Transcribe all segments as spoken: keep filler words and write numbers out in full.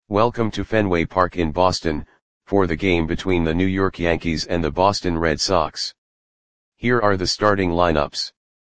Welcome to Fenway Park in Boston, for the game between the New York Yankees and the Boston Red Sox. Here are the starting lineups.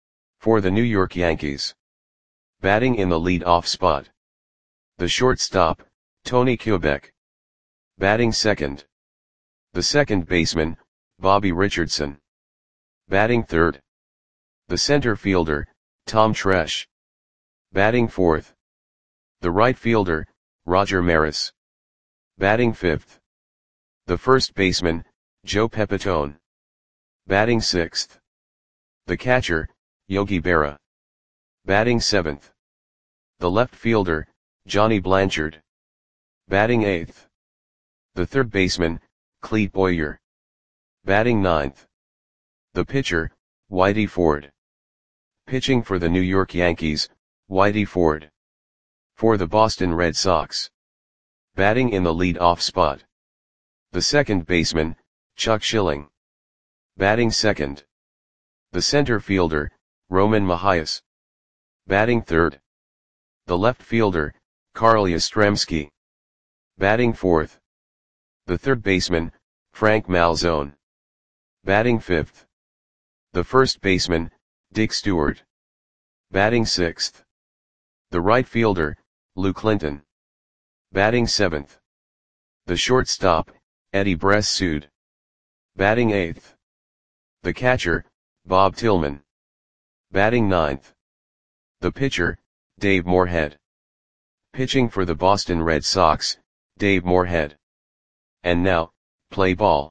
For the New York Yankees. Batting in the lead-off spot. The shortstop, Tony Kubek. Batting second. The second baseman, Bobby Richardson. Batting third. The center fielder, Tom Tresh. Batting fourth. The right fielder, Roger Maris. Batting fifth. The first baseman, Joe Pepitone. Batting sixth. The catcher, Yogi Berra. Batting seventh. The left fielder, Johnny Blanchard. Batting eighth. The third baseman, Clete Boyer. Batting ninth. The pitcher, Whitey Ford. Pitching for the New York Yankees, Whitey Ford. For the Boston Red Sox. Batting in the lead-off spot. The second baseman, Chuck Schilling. Batting second. The center fielder, Roman Mahias. Batting third. The left fielder, Carl Yastrzemski. Batting fourth. The third baseman, Frank Malzone. Batting fifth. The first baseman, Dick Stewart. Batting sixth. The right fielder, Lou Clinton. Batting seventh. The shortstop, Eddie Bressoud. Batting eighth. The catcher, Bob Tillman. Batting ninth. The pitcher, Dave Moorhead. Pitching for the Boston Red Sox, Dave Moorhead. And now, play ball.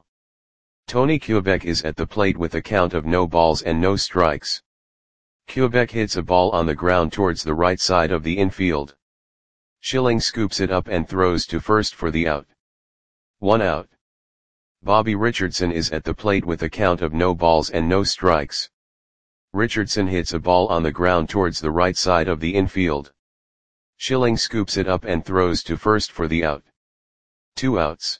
Tony Kubek is at the plate with a count of no balls and no strikes. Kubek hits a ball on the ground towards the right side of the infield. Schilling scoops it up and throws to first for the out. One out. Bobby Richardson is at the plate with a count of no balls and no strikes. Richardson hits a ball on the ground towards the right side of the infield. Schilling scoops it up and throws to first for the out. Two outs.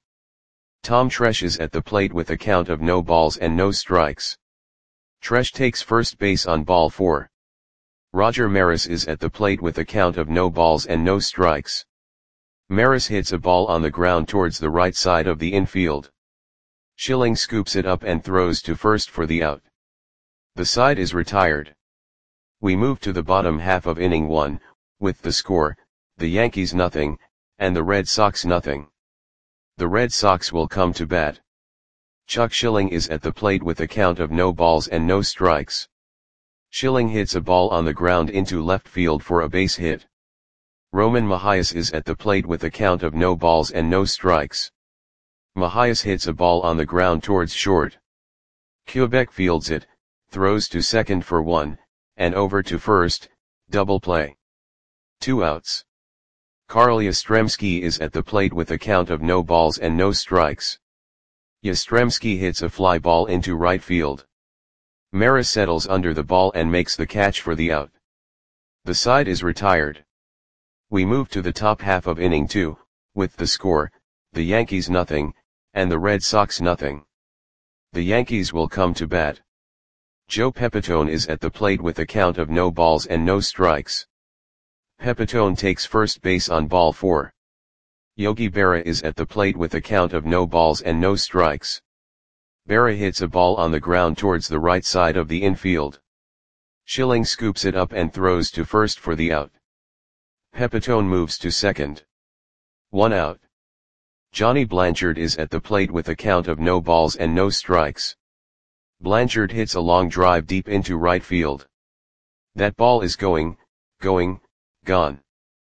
Tom Tresh is at the plate with a count of no balls and no strikes. Tresh takes first base on ball four. Roger Maris is at the plate with a count of no balls and no strikes. Maris hits a ball on the ground towards the right side of the infield. Schilling scoops it up and throws to first for the out. The side is retired. We move to the bottom half of inning one, with the score, the Yankees nothing, and the Red Sox nothing. The Red Sox will come to bat. Chuck Schilling is at the plate with a count of no balls and no strikes. Schilling hits a ball on the ground into left field for a base hit. Roman Mahias is at the plate with a count of no balls and no strikes. Mahias hits a ball on the ground towards short. Kubek fields it, throws to second for one, and over to first, double play. Two outs. Carl Yastrzemski is at the plate with a count of no balls and no strikes. Yastrzemski hits a fly ball into right field. Maris settles under the ball and makes the catch for the out. The side is retired. We move to the top half of inning two, with the score, the Yankees nothing, and the Red Sox nothing. The Yankees will come to bat. Joe Pepitone is at the plate with a count of no balls and no strikes. Pepitone takes first base on ball four. Yogi Berra is at the plate with a count of no balls and no strikes. Berra hits a ball on the ground towards the right side of the infield. Schilling scoops it up and throws to first for the out. Pepitone moves to second. One out. Johnny Blanchard is at the plate with a count of no balls and no strikes. Blanchard hits a long drive deep into right field. That ball is going, going, gone.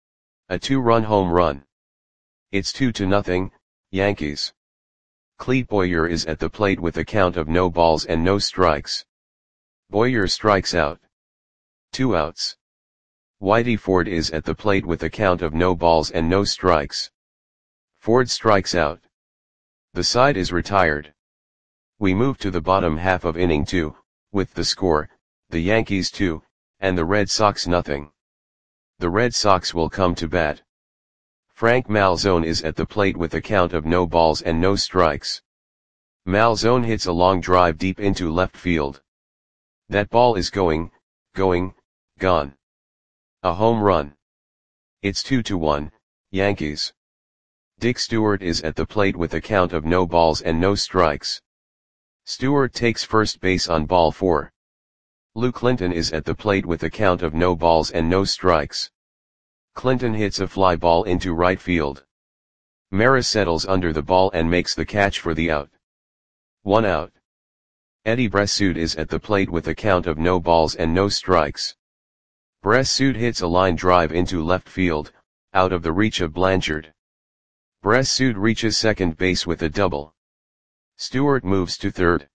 A two-run home run. It's two to nothing, Yankees. Clete Boyer is at the plate with a count of no balls and no strikes. Boyer strikes out. Two outs. Whitey Ford is at the plate with a count of no balls and no strikes. Ford strikes out. The side is retired. We move to the bottom half of inning two, with the score, the Yankees two, and the Red Sox nothing. The Red Sox will come to bat. Frank Malzone is at the plate with a count of no balls and no strikes. Malzone hits a long drive deep into left field. That ball is going, going, gone. A home run. It's two to one, Yankees. Dick Stewart is at the plate with a count of no balls and no strikes. Stewart takes first base on ball four. Lou Clinton is at the plate with a count of no balls and no strikes. Clinton hits a fly ball into right field. Maris settles under the ball and makes the catch for the out. One out. Eddie Bressoud is at the plate with a count of no balls and no strikes. Bressoud hits a line drive into left field, out of the reach of Blanchard. Bressoud reaches second base with a double. Stewart moves to third.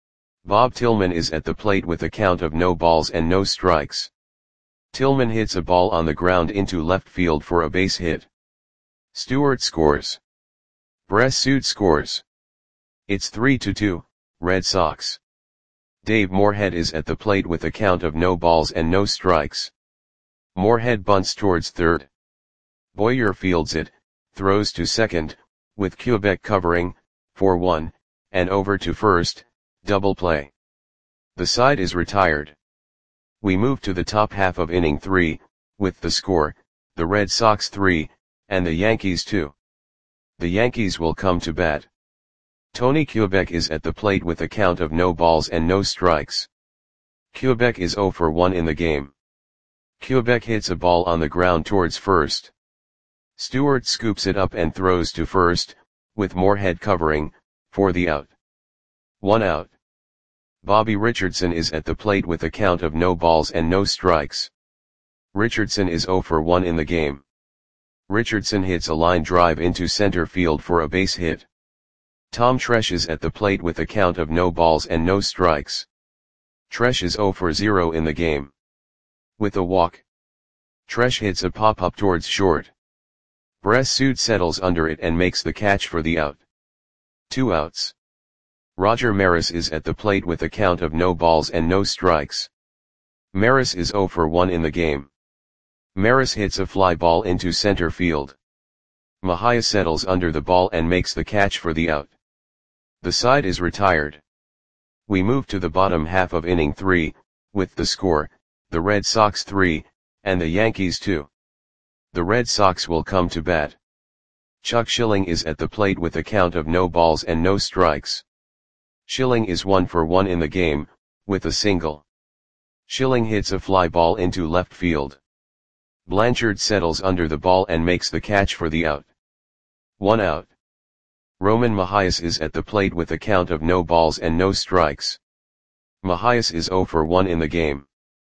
Bob Tillman is at the plate with a count of no balls and no strikes. Tillman hits a ball on the ground into left field for a base hit. Stewart scores. Bressoud scores. It's three to two, Red Sox. Dave Moorhead is at the plate with a count of no balls and no strikes. Moorhead bunts towards third. Boyer fields it, throws to second, with Quebec covering, four one, and over to first, double play. The side is retired. We move to the top half of inning three, with the score, the Red Sox three, and the Yankees two. The Yankees will come to bat. Tony Quebec is at the plate with a count of no balls and no strikes. Quebec is zero for one in the game. Quebec hits a ball on the ground towards first. Stewart scoops it up and throws to first, with Moorhead covering, for the out. One out. Bobby Richardson is at the plate with a count of no balls and no strikes. Richardson is zero for one in the game. Richardson hits a line drive into center field for a base hit. Tom Tresh is at the plate with a count of no balls and no strikes. Tresh is zero for zero in the game. With a walk, Tresh hits a pop-up towards short. Bressoud settles under it and makes the catch for the out. Two outs. Roger Maris is at the plate with a count of no balls and no strikes. Maris is zero for one in the game. Maris hits a fly ball into center field. Mahia settles under the ball and makes the catch for the out. The side is retired. We move to the bottom half of inning three, with the score, the Red Sox three, and the Yankees two. The Red Sox will come to bat. Chuck Schilling is at the plate with a count of no balls and no strikes. Schilling is one for one in the game, with a single. Schilling hits a fly ball into left field. Blanchard settles under the ball and makes the catch for the out. One out. Roman Mahias is at the plate with a count of no balls and no strikes. Mahias is zero for one in the game.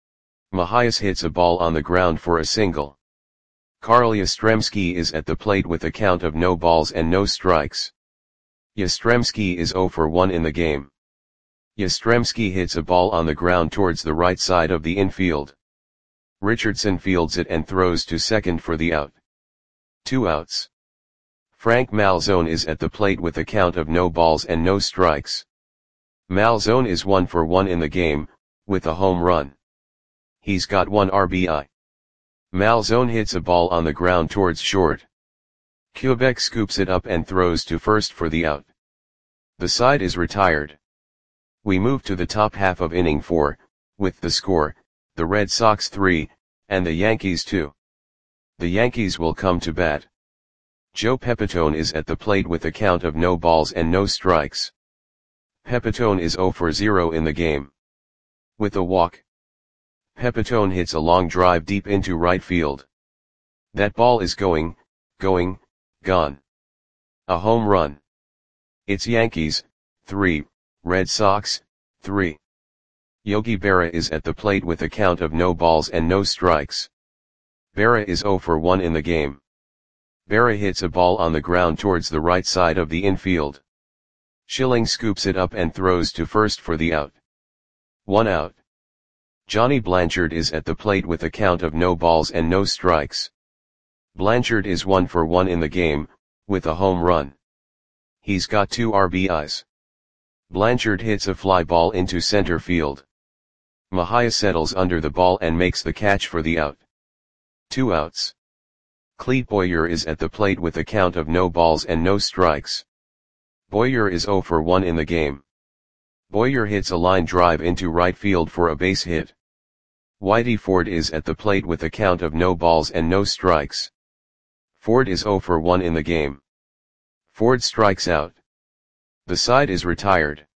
Mahias hits a ball on the ground for a single. Carl Yastrzemski is at the plate with a count of no balls and no strikes. Yastrzemski is zero for one in the game. Yastrzemski hits a ball on the ground towards the right side of the infield. Richardson fields it and throws to second for the out. Two outs. Frank Malzone is at the plate with a count of no balls and no strikes. Malzone is one for one in the game, with a home run. He's got one R B I. Malzone hits a ball on the ground towards short. Quebec scoops it up and throws to first for the out. The side is retired. We move to the top half of inning four, with the score, the Red Sox three, and the Yankees two. The Yankees will come to bat. Joe Pepitone is at the plate with a count of no balls and no strikes. Pepitone is zero for zero in the game. With a walk, Pepitone hits a long drive deep into right field. That ball is going, going, gone. A home run. It's Yankees, three, Red Sox, three. Yogi Berra is at the plate with a count of no balls and no strikes. Berra is zero for one in the game. Berra hits a ball on the ground towards the right side of the infield. Schilling scoops it up and throws to first for the out. One out. Johnny Blanchard is at the plate with a count of no balls and no strikes. Blanchard is one for one in the game, with a home run. He's got two R B Is. Blanchard hits a fly ball into center field. Mahia settles under the ball and makes the catch for the out. Two outs. Clete Boyer is at the plate with a count of no balls and no strikes. Boyer is zero for one in the game. Boyer hits a line drive into right field for a base hit. Whitey Ford is at the plate with a count of no balls and no strikes. Ford is zero for one in the game. Ford strikes out. The side is retired.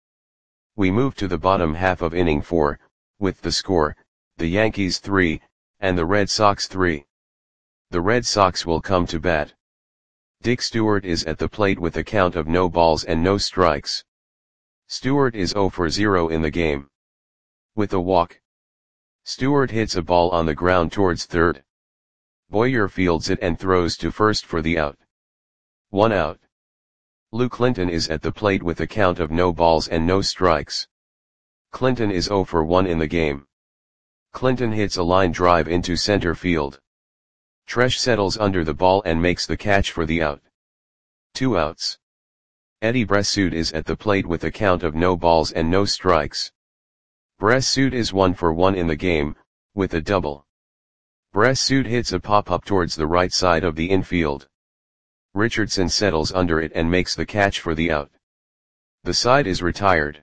We move to the bottom half of inning four, with the score, the Yankees three, and the Red Sox three. The Red Sox will come to bat. Dick Stewart is at the plate with a count of no balls and no strikes. Stewart is zero for zero in the game. With a walk, Stewart hits a ball on the ground towards third. Boyer fields it and throws to first for the out. One out. Lou Clinton is at the plate with a count of no balls and no strikes. Clinton is zero for one in the game. Clinton hits a line drive into center field. Tresh settles under the ball and makes the catch for the out. Two outs. Eddie Bressoud is at the plate with a count of no balls and no strikes. Bressoud is one for one in the game, with a double. Bressoud hits a pop-up towards the right side of the infield. Richardson settles under it and makes the catch for the out. The side is retired.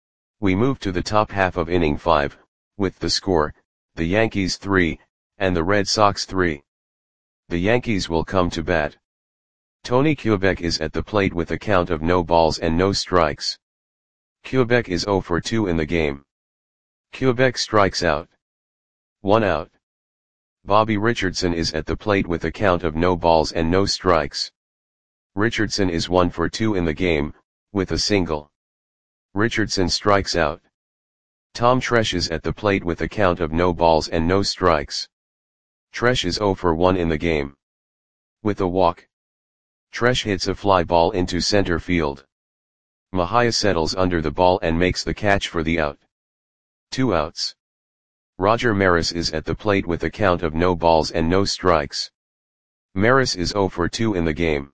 We move to the top half of inning five, with the score, the Yankees three, and the Red Sox three. The Yankees will come to bat. Tony Kubek is at the plate with a count of no balls and no strikes. Kubek is zero for two in the game. Kubek strikes out. One out. Bobby Richardson is at the plate with a count of no balls and no strikes. Richardson is one for two in the game, with a single. Richardson strikes out. Tom Tresh is at the plate with a count of no balls and no strikes. Tresh is zero for one in the game. With a walk, Tresh hits a fly ball into center field. Mejia settles under the ball and makes the catch for the out. Two outs. Roger Maris is at the plate with a count of no balls and no strikes. Maris is zero for two in the game.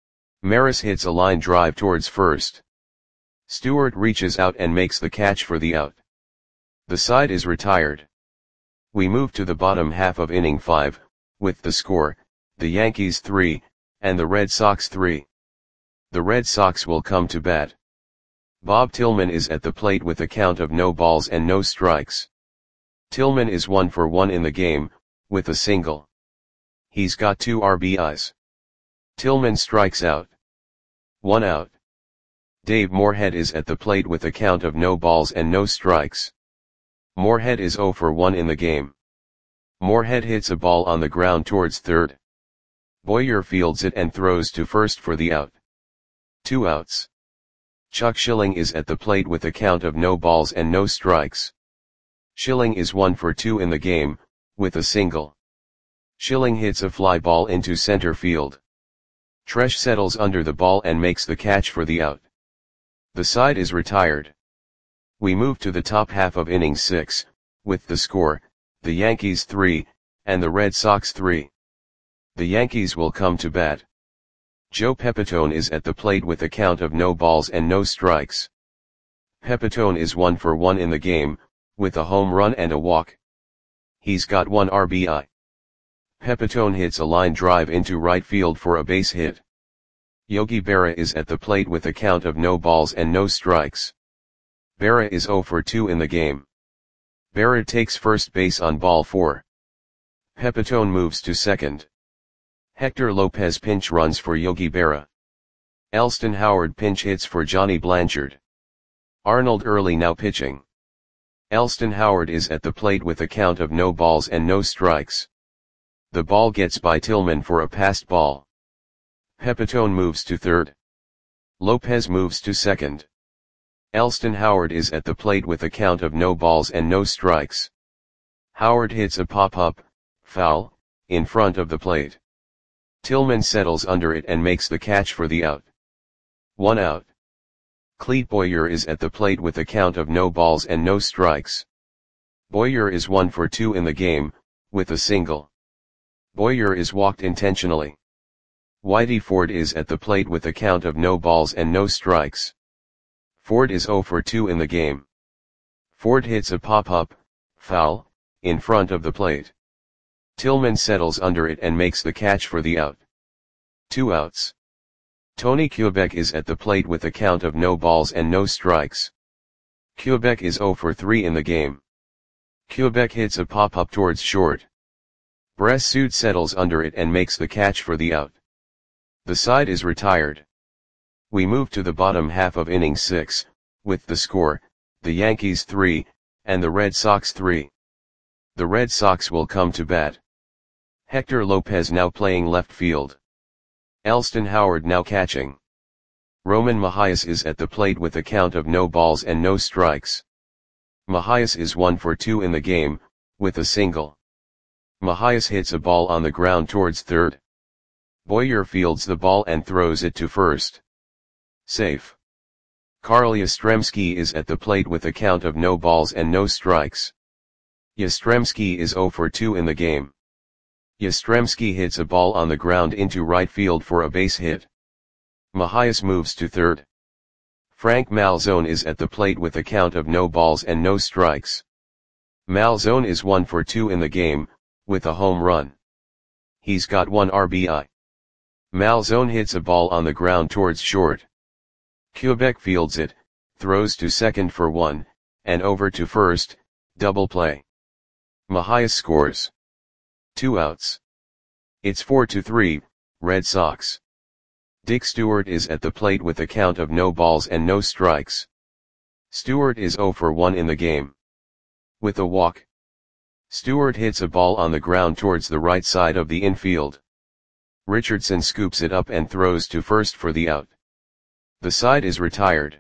Maris hits a line drive towards first. Stewart reaches out and makes the catch for the out. The side is retired. We move to the bottom half of inning five, with the score, the Yankees three, and the Red Sox three. The Red Sox will come to bat. Bob Tillman is at the plate with a count of no balls and no strikes. Tillman is one for one in the game, with a single. He's got two R B Is. Tillman strikes out. One out. Dave Moorhead is at the plate with a count of no balls and no strikes. Moorhead is zero for one in the game. Moorhead hits a ball on the ground towards third. Boyer fields it and throws to first for the out. Two outs. Chuck Schilling is at the plate with a count of no balls and no strikes. Schilling is one for two in the game, with a single. Schilling hits a fly ball into center field. Tresh settles under the ball and makes the catch for the out. The side is retired. We move to the top half of inning six, with the score, the Yankees three, and the Red Sox three. The Yankees will come to bat. Joe Pepitone is at the plate with a count of no balls and no strikes. Pepitone is one for one in the game, with a home run and a walk. He's got one R B I. Pepitone hits a line drive into right field for a base hit. Yogi Berra is at the plate with a count of no balls and no strikes. Berra is zero for two in the game. Berra takes first base on ball four. Pepitone moves to second. Hector Lopez pinch runs for Yogi Berra. Elston Howard pinch hits for Johnny Blanchard. Arnold Early now pitching. Elston Howard is at the plate with a count of no balls and no strikes. The ball gets by Tillman for a passed ball. Pepitone moves to third. Lopez moves to second. Elston Howard is at the plate with a count of no balls and no strikes. Howard hits a pop-up, foul, in front of the plate. Tillman settles under it and makes the catch for the out. One out. Clete Boyer is at the plate with a count of no balls and no strikes. Boyer is one for two in the game, with a single. Boyer is walked intentionally. Whitey Ford is at the plate with a count of no balls and no strikes. Ford is zero for two in the game. Ford hits a pop-up, foul, in front of the plate. Tillman settles under it and makes the catch for the out. Two outs. Tony Kubek is at the plate with a count of no balls and no strikes. Kubek is zero for three in the game. Kubek hits a pop-up towards short. Bressoud settles under it and makes the catch for the out. The side is retired. We move to the bottom half of inning six, with the score, the Yankees three, and the Red Sox three. The Red Sox will come to bat. Hector Lopez now playing left field. Elston Howard now catching. Roman Mahias is at the plate with a count of no balls and no strikes. Mahias is one for two in the game, with a single. Mahias hits a ball on the ground towards third. Boyer fields the ball and throws it to first. Safe. Carl Yastrzemski is at the plate with a count of no balls and no strikes. Yastrzemski is zero for two in the game. Yastrzemski hits a ball on the ground into right field for a base hit. Mahias moves to third. Frank Malzone is at the plate with a count of no balls and no strikes. Malzone is one for two in the game, with a home run. He's got one R B I. Malzone hits a ball on the ground towards short. Quebec fields it, throws to second for one, and over to first, double play. Mahias scores. Two outs. It's four to three, Red Sox. Dick Stewart is at the plate with a count of no balls and no strikes. Stewart is zero for one in the game. With a walk. Stewart hits a ball on the ground towards the right side of the infield. Richardson scoops it up and throws to first for the out. The side is retired.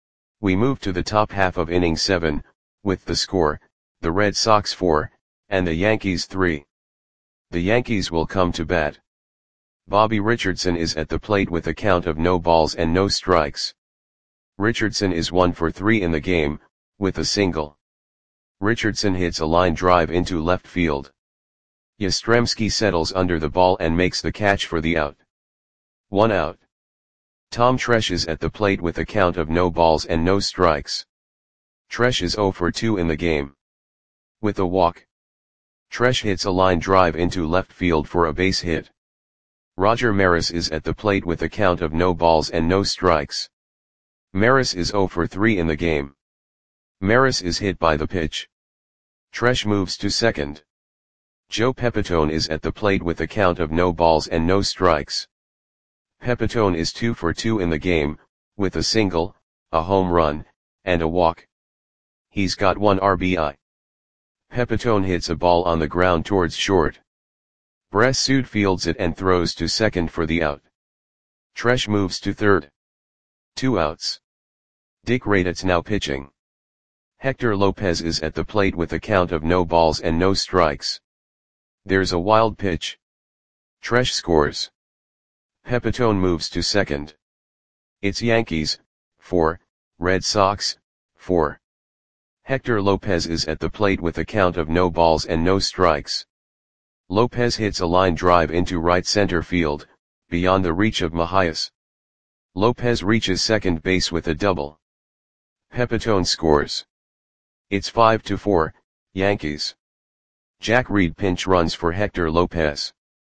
We move to the top half of inning seven, with the score, the Red Sox four, and the Yankees three. The Yankees will come to bat. Bobby Richardson is at the plate with a count of no balls and no strikes. Richardson is one for three in the game, with a single. Richardson hits a line drive into left field. Yastrzemski settles under the ball and makes the catch for the out. One out. Tom Tresh is at the plate with a count of no balls and no strikes. Tresh is zero for two in the game. With a walk. Tresh hits a line drive into left field for a base hit. Roger Maris is at the plate with a count of no balls and no strikes. Maris is zero for three in the game. Maris is hit by the pitch. Tresh moves to second. Joe Pepitone is at the plate with a count of no balls and no strikes. Pepitone is two for two in the game, with a single, a home run, and a walk. He's got one R B I. Pepitone hits a ball on the ground towards short. Bressud fields it and throws to second for the out. Tresh moves to third. Two outs. Dick Raditz now pitching. Hector Lopez is at the plate with a count of no balls and no strikes. There's a wild pitch. Tresh scores. Pepitone moves to second. It's Yankees, four, Red Sox, four. Hector Lopez is at the plate with a count of no balls and no strikes. Lopez hits a line drive into right center field, beyond the reach of Mahias. Lopez reaches second base with a double. Pepitone scores. It's five to four, Yankees. Jack Reed pinch runs for Hector Lopez.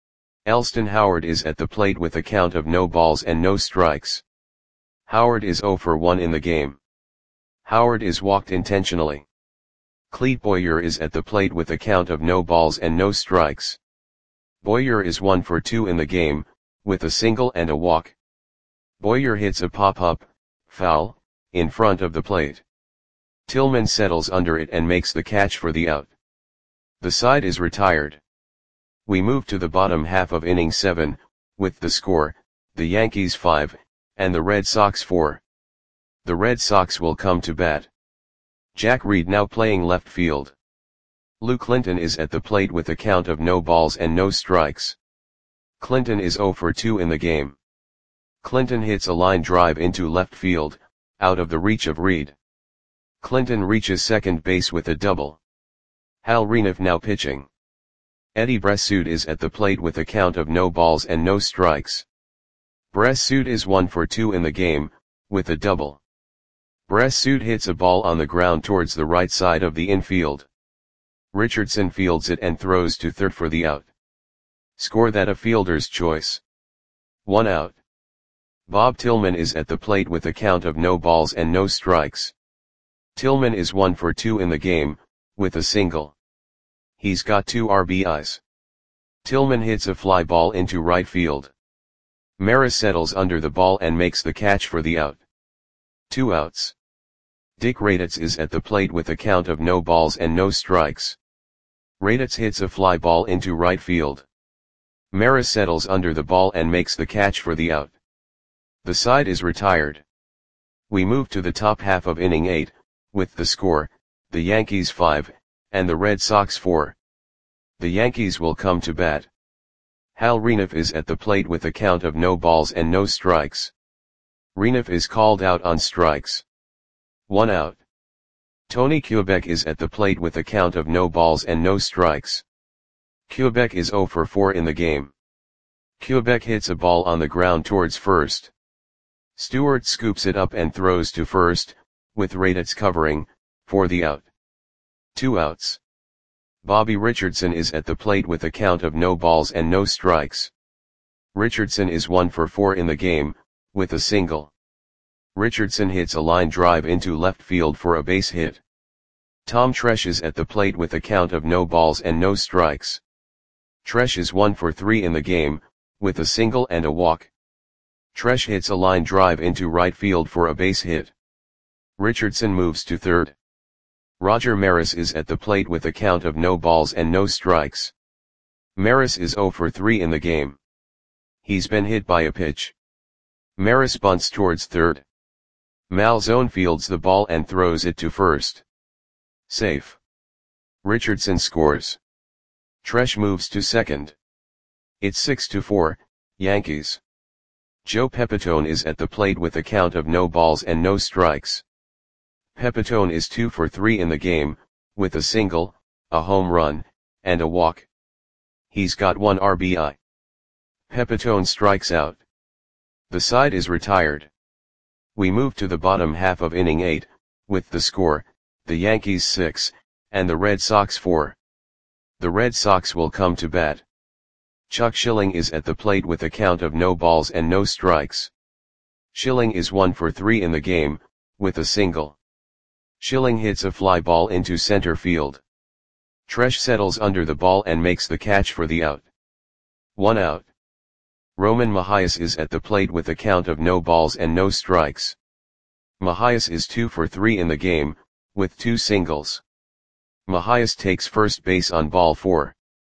Elston Howard is at the plate with a count of no balls and no strikes. Howard is zero for one in the game. Howard is walked intentionally. Clete Boyer is at the plate with a count of no balls and no strikes. Boyer is one for two in the game, with a single and a walk. Boyer hits a pop-up, foul, in front of the plate. Tillman settles under it and makes the catch for the out. The side is retired. We move to the bottom half of inning seven, with the score, the Yankees five, and the Red Sox four. The Red Sox will come to bat. Jack Reed now playing left field. Lou Clinton is at the plate with a count of no balls and no strikes. Clinton is zero for two in the game. Clinton hits a line drive into left field, out of the reach of Reed. Clinton reaches second base with a double. Hal Reniff now pitching. Eddie Bressud is at the plate with a count of no balls and no strikes. Bressud is one for two in the game, with a double. Bressud hits a ball on the ground towards the right side of the infield. Richardson fields it and throws to third for the out. Score that a fielder's choice. One out. Bob Tillman is at the plate with a count of no balls and no strikes. Tillman is one for two in the game, with a single. He's got two R B Is. Tillman hits a fly ball into right field. Maris settles under the ball and makes the catch for the out. Two outs. Dick Raditz is at the plate with a count of no balls and no strikes. Raditz hits a fly ball into right field. Maris settles under the ball and makes the catch for the out. The side is retired. We move to the top half of inning eight, with the score, the Yankees five, and the Red Sox four. The Yankees will come to bat. Hal Renouf is at the plate with a count of no balls and no strikes. Renouf is called out on strikes. One out. Tony Kubek is at the plate with a count of no balls and no strikes. Kubek is zero for four in the game. Kubek hits a ball on the ground towards first. Stewart scoops it up and throws to first, with Raditz covering, for the out. Two outs. Bobby Richardson is at the plate with a count of no balls and no strikes. Richardson is one for four in the game, with a single. Richardson hits a line drive into left field for a base hit. Tom Tresh is at the plate with a count of no balls and no strikes. Tresh is one for three in the game, with a single and a walk. Tresh hits a line drive into right field for a base hit. Richardson moves to third. Roger Maris is at the plate with a count of no balls and no strikes. Maris is zero for three in the game. He's been hit by a pitch. Maris bunts towards third. Malzone fields the ball and throws it to first. Safe. Richardson scores. Tresh moves to second. It's six to four, Yankees. Joe Pepitone is at the plate with a count of no balls and no strikes. Pepitone is two for three in the game, with a single, a home run, and a walk. He's got one R B I. Pepitone strikes out. The side is retired. We move to the bottom half of inning eight, with the score, the Yankees six, and the Red Sox four. The Red Sox will come to bat. Chuck Schilling is at the plate with a count of no balls and no strikes. Schilling is one for three in the game, with a single. Schilling hits a fly ball into center field. Tresh settles under the ball and makes the catch for the out. One out. Roman Mahias is at the plate with a count of no balls and no strikes. Mahias is two for three in the game, with two singles. Mahias takes first base on ball four.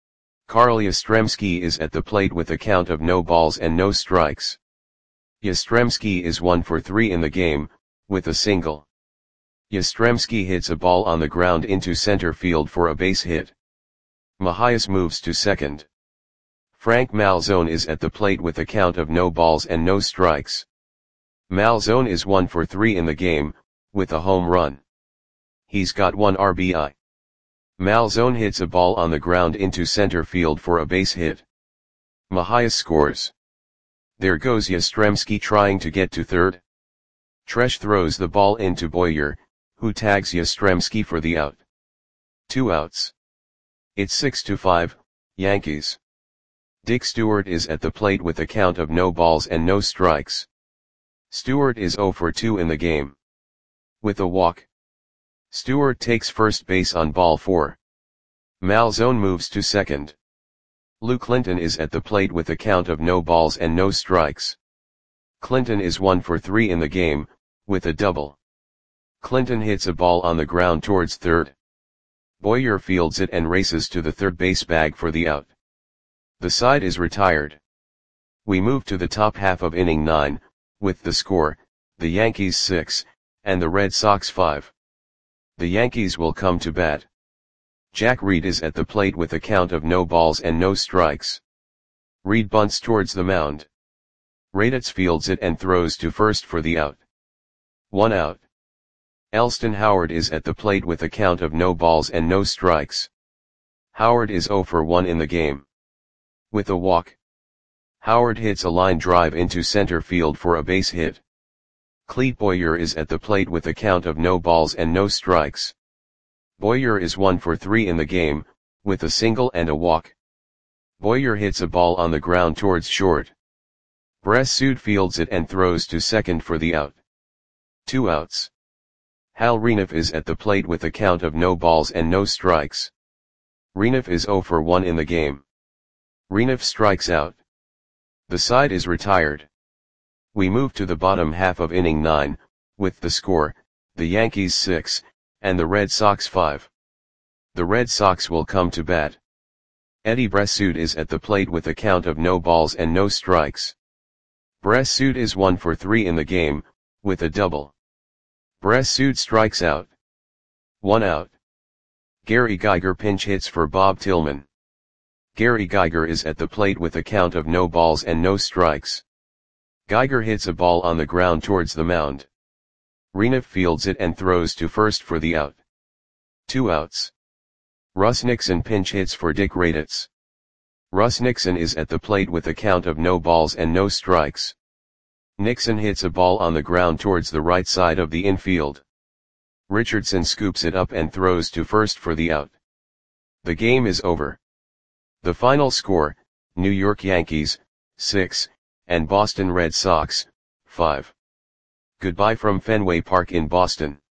Carl Yastrzemski is at the plate with a count of no balls and no strikes. Yastrzemski is one for three in the game, with a single. Yastrzemski hits a ball on the ground into center field for a base hit. Mahias moves to second. Frank Malzone is at the plate with a count of no balls and no strikes. Malzone is one for three in the game, with a home run. He's got one R B I. Malzone hits a ball on the ground into center field for a base hit. Mahias scores. There goes Yastrzemski trying to get to third. Tresh throws the ball into Boyer, who tags Yastrzemski for the out. Two outs. It's six to five, Yankees. Dick Stewart is at the plate with a count of no balls and no strikes. Stewart is zero for two in the game. With a walk. Stewart takes first base on ball four. Malzone moves to second. Lou Clinton is at the plate with a count of no balls and no strikes. Clinton is one for three in the game, with a double. Clinton hits a ball on the ground towards third. Boyer fields it and races to the third base bag for the out. The side is retired. We move to the top half of inning nine, with the score, the Yankees six, and the Red Sox five. The Yankees will come to bat. Jack Reed is at the plate with a count of no balls and no strikes. Reed bunts towards the mound. Raditz fields it and throws to first for the out. One out. Elston Howard is at the plate with a count of no balls and no strikes. Howard is zero for one in the game. With a walk. Howard hits a line drive into center field for a base hit. Clete Boyer is at the plate with a count of no balls and no strikes. Boyer is one for three in the game, with a single and a walk. Boyer hits a ball on the ground towards short. Bressud fields it and throws to second for the out. Two outs. Hal Renouf is at the plate with a count of no balls and no strikes. Renouf is zero for one in the game. Renouf strikes out. The side is retired. We move to the bottom half of inning nine, with the score, the Yankees six, and the Red Sox five. The Red Sox will come to bat. Eddie Bressoud is at the plate with a count of no balls and no strikes. Bressoud is one for three in the game, with a double. Bressoud strikes out. One out. Gary Geiger pinch hits for Bob Tillman. Gary Geiger is at the plate with a count of no balls and no strikes. Geiger hits a ball on the ground towards the mound. Reniff fields it and throws to first for the out. Two outs. Russ Nixon pinch hits for Dick Raditz. Russ Nixon is at the plate with a count of no balls and no strikes. Nixon hits a ball on the ground towards the right side of the infield. Richardson scoops it up and throws to first for the out. The game is over. The final score, New York Yankees, six, and Boston Red Sox, five. Goodbye from Fenway Park in Boston.